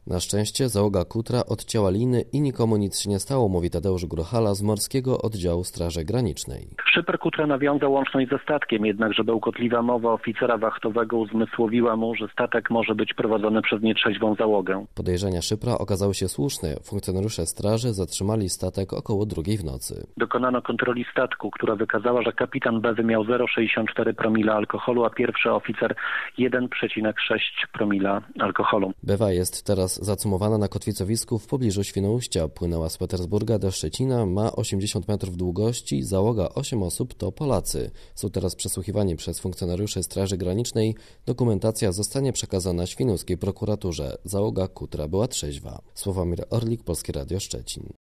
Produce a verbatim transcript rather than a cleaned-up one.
Na szczęście załoga kutra odcięła liny i nikomu nic się nie stało, mówi Tadeusz Gruchala z Morskiego Oddziału Straży Granicznej. Szyper kutra nawiązał łączność ze statkiem, jednakże bełkotliwa mowa oficera wachtowego uzmysłowiła mu, że statek może być prowadzony przez nietrzeźwą załogę. Podejrzenia szypra okazały się słuszne. Funkcjonariusze straży zatrzymali statek około drugiej w nocy. Dokonano kontroli statku, która wykazała, że kapitan B miał zero przecinek sześćdziesiąt cztery promila alkoholu, a pierwszy oficer jeden przecinek sześć promila alkoholu. Bywa jest teraz zacumowana na kotwicowisku w pobliżu Świnoujścia. Płynęła z Petersburga do Szczecina, ma osiemdziesiąt metrów długości, załoga osiem osób to Polacy. Są teraz przesłuchiwani przez funkcjonariuszy Straży Granicznej. Dokumentacja zostanie przekazana świnoujskiej prokuraturze. Załoga kutra była trzeźwa. Sławomir Orlik, Polskie Radio Szczecin.